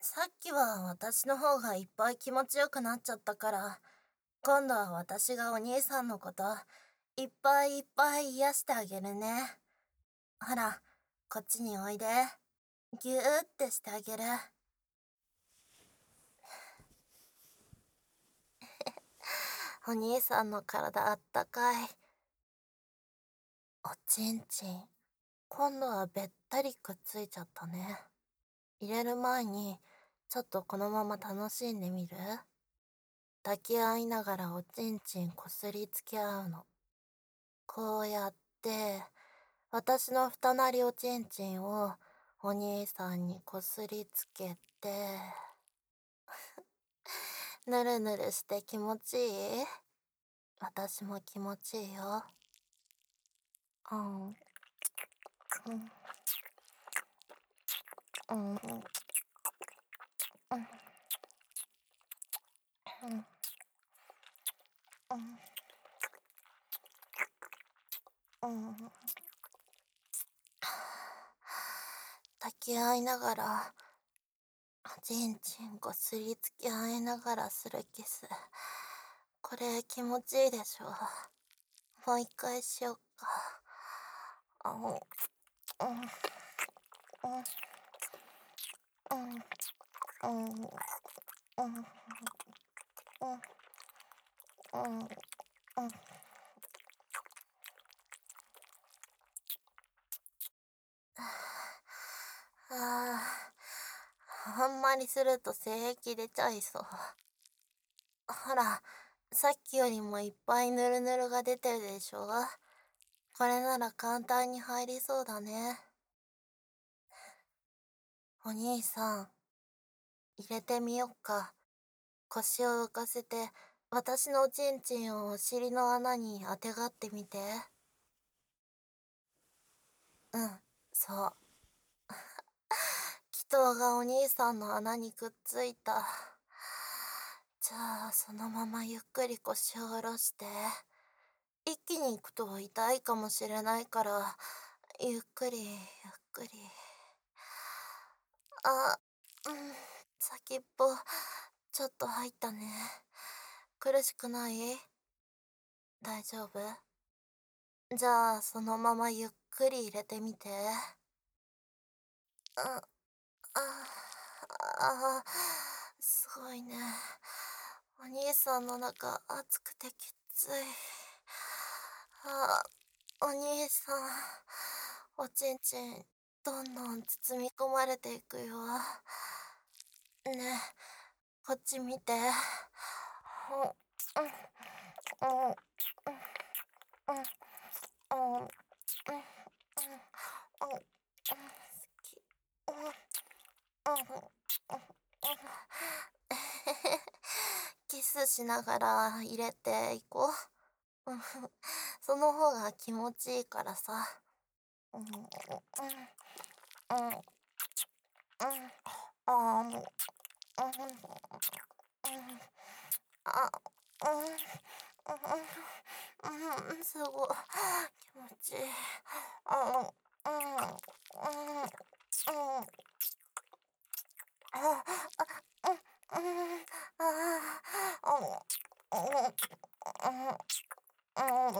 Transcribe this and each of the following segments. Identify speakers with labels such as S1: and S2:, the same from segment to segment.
S1: さっきは私の方がいっぱい気持ちよくなっちゃったから、今度は私がお兄さんのこと、いっぱいいっぱい癒してあげるね。ほら、こっちにおいで。ぎゅーってしてあげる。お兄さんの体あったかい。おちんちん。今度はべったりくっついちゃったね。入れる前に、ちょっとこのまま楽しんでみる？抱き合いながらおちんちんこすりつけ合うの。こうやって、私の二なりおちんちんをお兄さんにこすりつけて、ぬるぬるして気持ちいい？私も気持ちいいよ。うん、うん、うん、うん、うん、うん、うん。抱き合いながら、おちんちんこすりつけ合いながらするキス。これ気持ちいいでしょ？もう一回しよっか。うん、うん、うん、うん、うん、うん、うん、うん。ああ、あんまりすると性液出ちゃいそう。ほら、さっきよりもいっぱいヌルヌルが出てるでしょ？これなら簡単に入りそうだね。お兄さん、入れてみよっか。腰を浮かせて、私のおちんちんをお尻の穴にあてがってみて。うん、そう。祈祷がお兄さんの穴にくっついた。じゃあ、そのままゆっくり腰を下ろして。一気に行くと痛いかもしれないから、ゆっくり、ゆっくり。あ、うん、先っぽ、ちょっと入ったね。苦しくない？大丈夫？じゃあ、そのままゆっくり入れてみて。あ、あ、すごいね。お兄さんの中、熱くてきつい。あ、お兄さん、おちんちん、どんどん包み込まれていくよ。ねえ、こっち見て。うん、うん、うん、うん、うん、うん、うん、好き。うん、うん、キスしながら入れていこう。うん、その方が気持ちいいからさ。うん、うん、うん、うん、ああ、もう、うん、うん、あ、うん、すごい。気持ちいい。あ、うん、うん、うん、うん、あ、うん、うん、あ、うん、うん、うん、うん、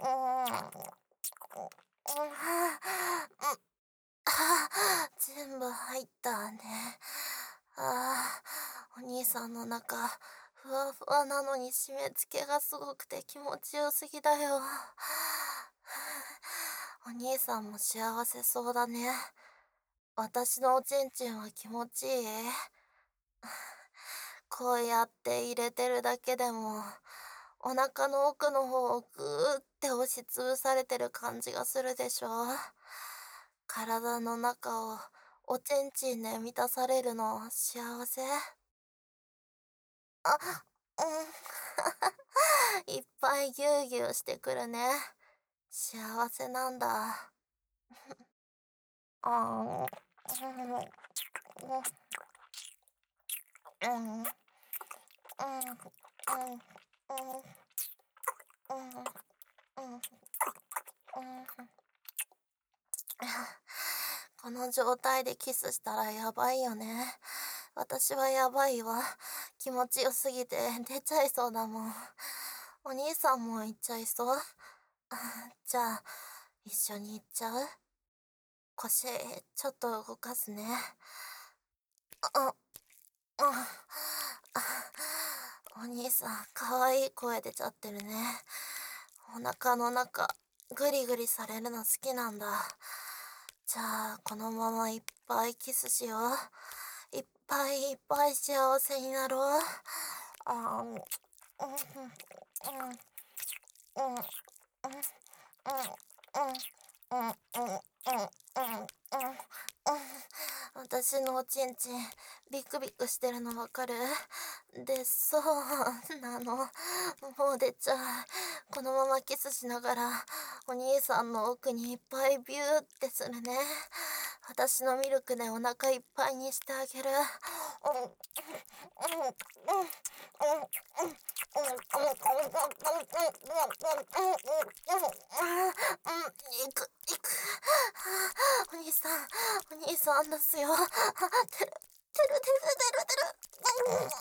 S1: 全部入ったね。ああ、お兄さんの中、ふわふわなのに締め付けがすごくて気持ちよすぎだよ。お兄さんも幸せそうだね。私のおちんちんは気持ちいい？こうやって入れてるだけでも、お腹の奥の方をぐーって押しつぶされてる感じがするでしょ？体の中をおちんちんで満たされるの幸せ？あ、うん。いっぱいぎゅうぎゅうしてくるね。幸せなんだ。あー、うん、うん、うん、うん、うん、うん、うん、この状態でキスしたらやばいよね。 私はやばいわ。気持ちよすぎて出ちゃいそうだもん。お兄さんも行っちゃいそう？じゃあ、一緒に行っちゃう？腰、ちょっと動かすね。あ、あ、お兄さん、かわいい声出ちゃってるね。お腹の中、グリグリされるの好きなんだ。じゃあ、このままいっぱいキスしよう。いっぱいいっぱい幸せになろう。あ、うん、うん、うん、うん、うん、うん、うん、うん、うん、うん、私のおちんちん、ビクビクしてるのわかる？で、そうなの。もう出ちゃう。このままキスしながら、お兄さんの奥にいっぱいビューってするね。私のミルクでお腹いっぱいにしてあげる。うん、うん、うん、うん、うん、いく、いく。お兄さん、お兄さんですよ。てる、てる、てる、てる、てる。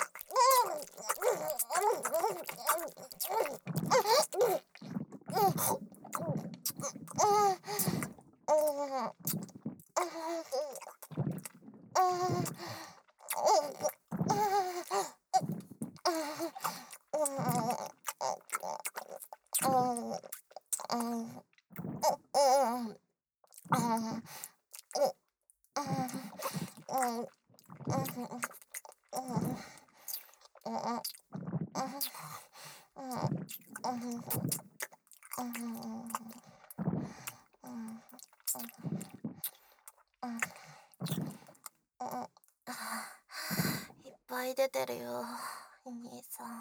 S1: いっぱい出てるよ、お兄さん。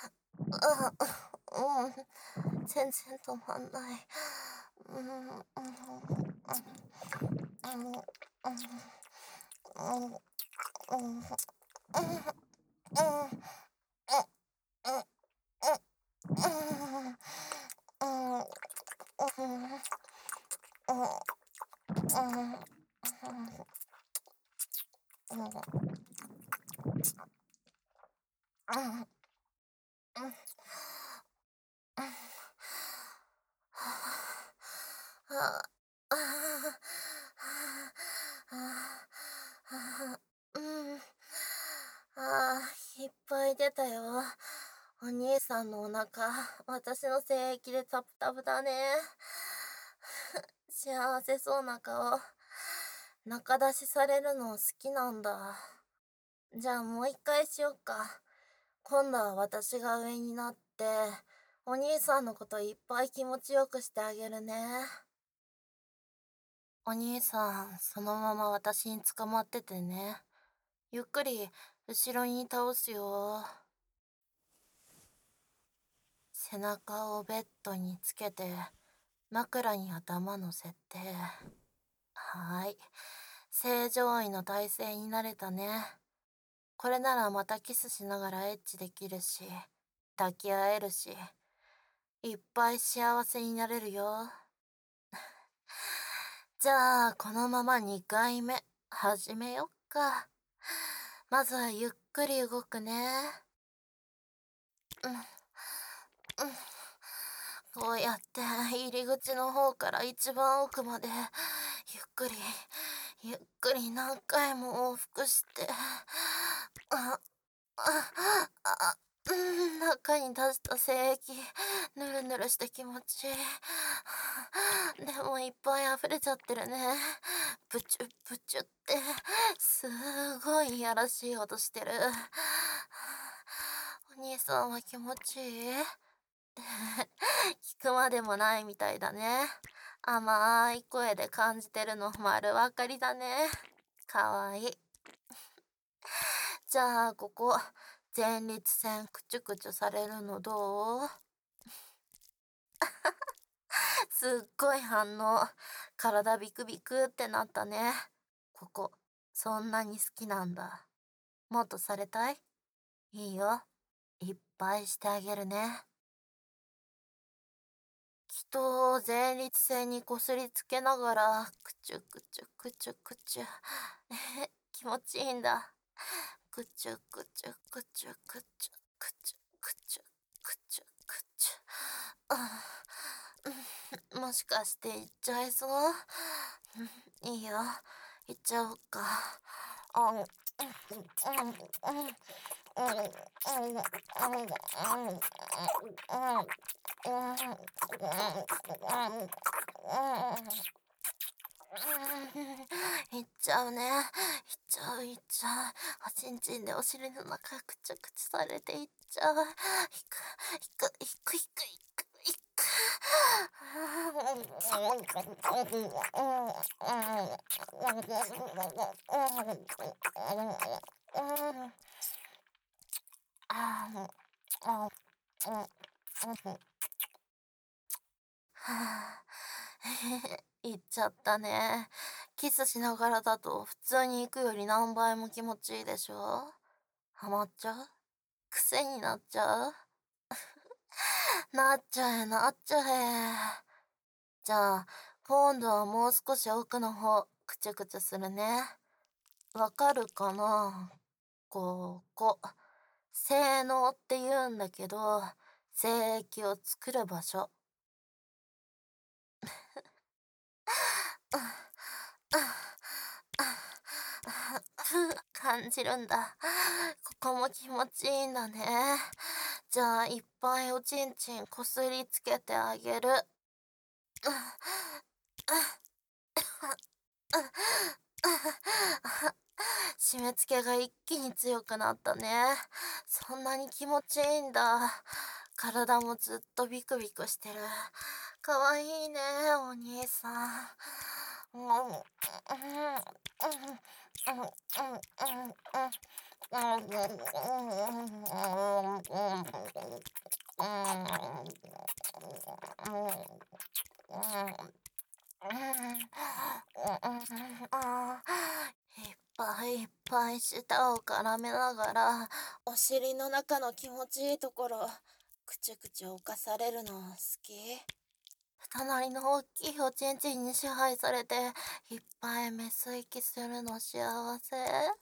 S1: 全然止まんない。うん、うん、うん、うん、うん、いっぱい出たよ。お兄さんのお腹、私の精液でタプタプだね。幸せそうな顔。中出しされるの好きなんだ。じゃあもう一回しよっか。今度は私が上になって、お兄さんのこといっぱい気持ちよくしてあげるね。お兄さん、そのまま私に捕まっててね。ゆっくり後ろに倒すよ。背中をベッドにつけて、枕に頭乗せて。はーい。正常位の体勢になれたね。これならまたキスしながらエッチできるし、抱き合えるし、いっぱい幸せになれるよ。じゃあ、このまま2回目、始めよっか。まずはゆっくり動くね。うん、うん。こうやって入り口の方から一番奥まで、ゆっくり、ゆっくり何回も往復して、あ、中に出した精液、ぬるぬるして気持ちいい。でもいっぱい溢れちゃってるね。プチュプチュって、すごいいやらしい音してる。お兄さんは気持ちいい？聞くまでもないみたいだね。甘い声で感じてるの丸分かりだね。かわいい。じゃあ、ここ、前立腺クチュクチュされるのどう？すっごい反応。体ビクビクってなったね。ここ、そんなに好きなんだ。もっとされたい？いいよ。いっぱいしてあげるね。きっと前立腺にこすりつけながら、クチュクチュクチュクチュ。気持ちいいんだ。 くちゅくちゅくちゅくちゅくちゅくちゅくちゅくちゅ。あもしかして行っちゃいそう？いいよ、行っちゃおうか。あん、うん、うん、うん、うん、いっちゃうね。いっちゃう、いっちゃう。おちんちんでお尻の中くちゅくちゅされていっちゃう。ひく、ひく、ひく、ひく、ひく、ひく。はあ、言っちゃったね。キスしながらだと普通に行くより何倍も気持ちいいでしょ？ハマっちゃう？癖になっちゃう？なっちゃえ、なっちゃえ。じゃあ、今度はもう少し奥の方、くちゅくちゅするね。わかるかな？ここ。性能って言うんだけど、精液を作る場所。感じるんだ。ここも気持ちいいんだね。じゃあ、いっぱいおちんちんこすりつけてあげる。締め付けが一気に強くなったね。そんなに気持ちいいんだ。体もずっとビクビクしてる。かわいいね、お兄さん。うんうんうんうんいっぱいいっぱい舌を絡めながら、お尻の中の気持ちいいところ、くちゅくちゅ犯されるの好き？隣の大きいおちんちんに支配されて、いっぱいメス息するの幸せ？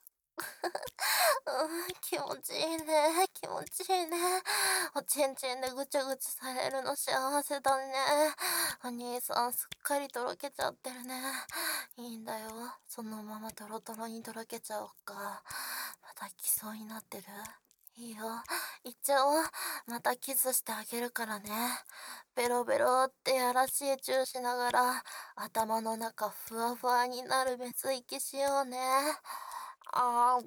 S1: 気持ちいいね。気持ちいいね。おちんちんでぐちゃぐちゃされるの幸せだね。お兄さんすっかりとろけちゃってるね。いいんだよ。そのままトロトロにとろけちゃおうか。また来そうになってる？いいよ。行っちゃおう。またキスしてあげるからね。ベロベロってやらしいチューしながら、頭の中ふわふわになるメス息しようね。あ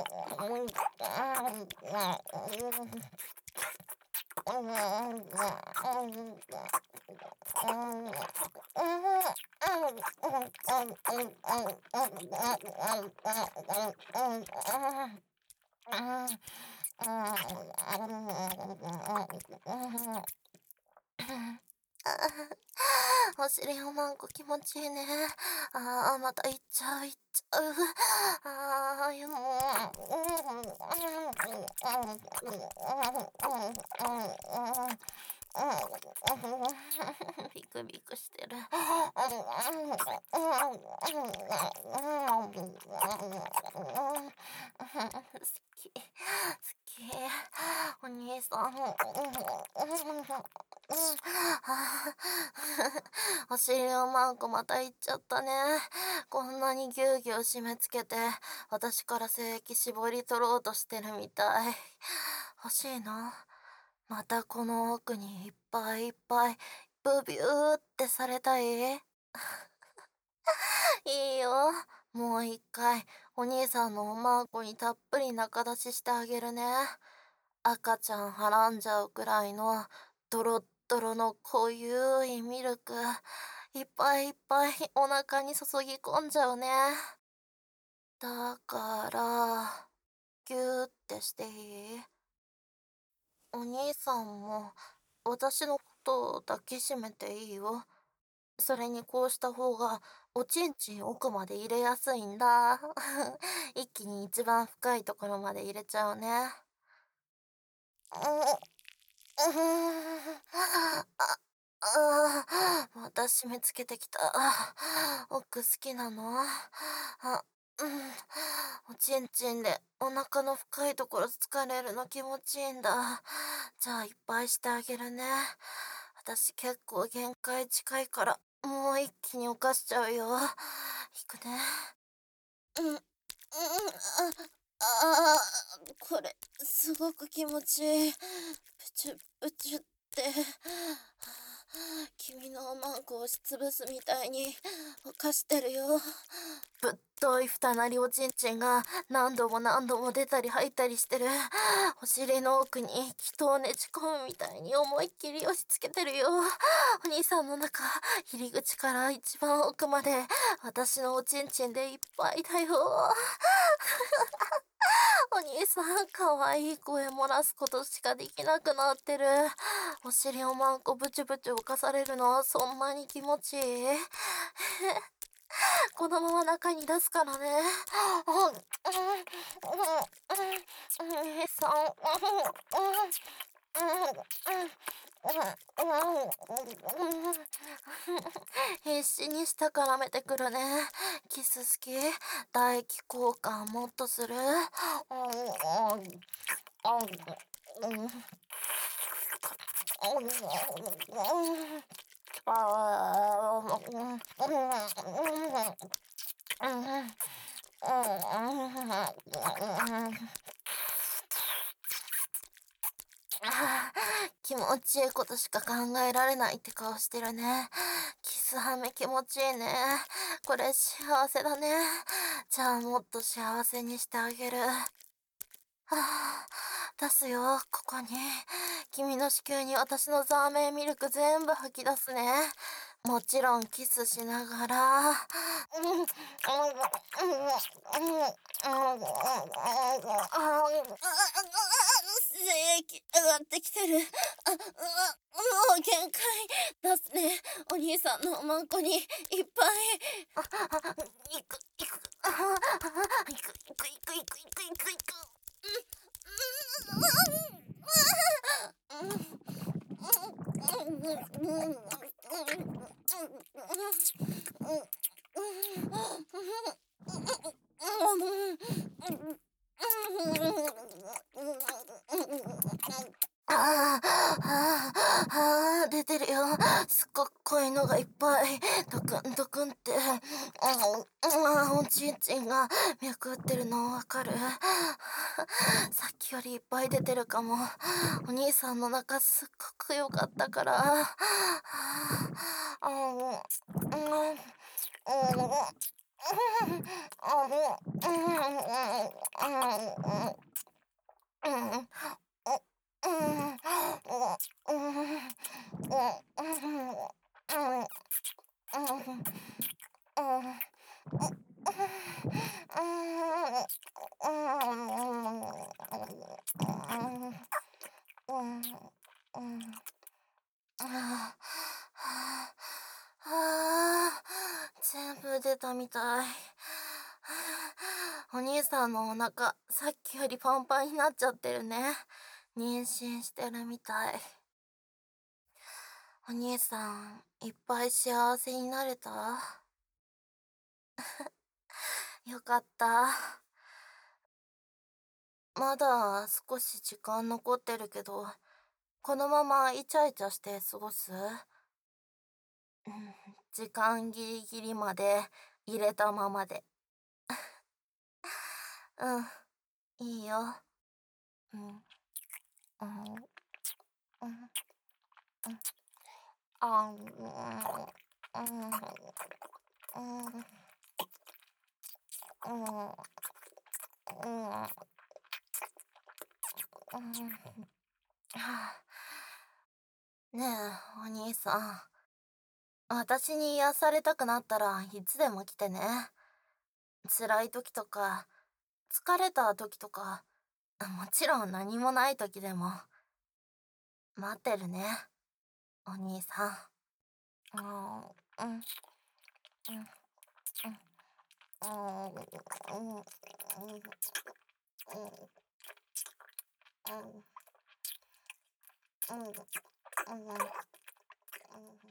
S1: お尻をマンコ気持ちいいね。また行っちゃう、行っちゃう。ビクビクしてる。好き、好き。お兄さん。お尻をマンコまた行っちゃったね。こんなにぎゅうぎゅう締め付けて、私から精液絞り取ろうとしてるみたい。欲しいな。またこの奥にいっぱいいっぱい、ブビューってされたい？いいよ。もう一回、お兄さんのおまんこにたっぷり中出ししてあげるね。赤ちゃんはらんじゃうくらいの、ドロッドロの濃ゆいミルク、いっぱいいっぱいお腹に注ぎ込んじゃうね。だから、ぎゅーってしていい？お兄さんも、私のことを抱きしめていいよ。それにこうした方が、おちんちん奥まで入れやすいんだ。一気に一番深いところまで入れちゃうね。また締め付けてきた。奥好きなの？ うん。おちんちんでお腹の深いところ疲れるの気持ちいいんだ。じゃあいっぱいしてあげるね。私結構限界近いから、もう一気に犯しちゃうよ。いくね。うん、うん、これ、すごく気持ちいい。プチュプチュって。君のおまんこを押しつぶすみたいに犯してるよ。ぶっとい二なりおちんちんが何度も何度も出たり入ったりしてる。お尻の奥に人をねじ込むみたいに思いっきり押し付けてるよ。お兄さんの中、入り口から一番奥まで私のおちんちんでいっぱいだよ。お兄さん、可愛い声漏らすことしかできなくなってる。お尻をまんこブチュブチュ浮かされるのはそんなに気持ちいい？このまま中に出すからね。姉さん。必死に舌絡めてくるね。キス好き？唾液交換もっとする？気持ちいいことしか考えられないって顔してるね。キスハメ気持ちいいね。これ幸せだね。じゃあもっと幸せにしてあげる。出すよ、ここに。君の子宮に私のザーメンミルク全部吐き出すね。もちろんキスしながら。精液上がってきてる。もう限界。出すね。お兄さんのおまんこにいっぱい。行く、行く。行く、行く、行く、行く、行く、行く、行く。出てるよ。すっごく濃いのがいっぱい。ドクンドクンって。おちんちんが脈打ってるのわかる？さっきよりいっぱい出てるかも。お兄さんの中すっごく良かったから。全部出たみたい。お兄さんのお腹、さっきよりパンパンになっちゃってるね。妊娠してるみたい。お兄さん、いっぱい幸せになれた？よかった。まだ少し時間残ってるけど、このままイチャイチャして過ごす？うん、時間ギリギリまで入れたままで。うん、いいよ。うん、うん、うん、うん、あ、うん、うん、うん、うん、うん、うん。ねえ、お兄さん。私に癒されたくなったらいつでも来てね。辛い時とか、疲れた時とか、もちろん何もない時でも、待ってるね、お兄さん。うん、うん、うん、うん、うん、うん、うん、うん、うん、うん、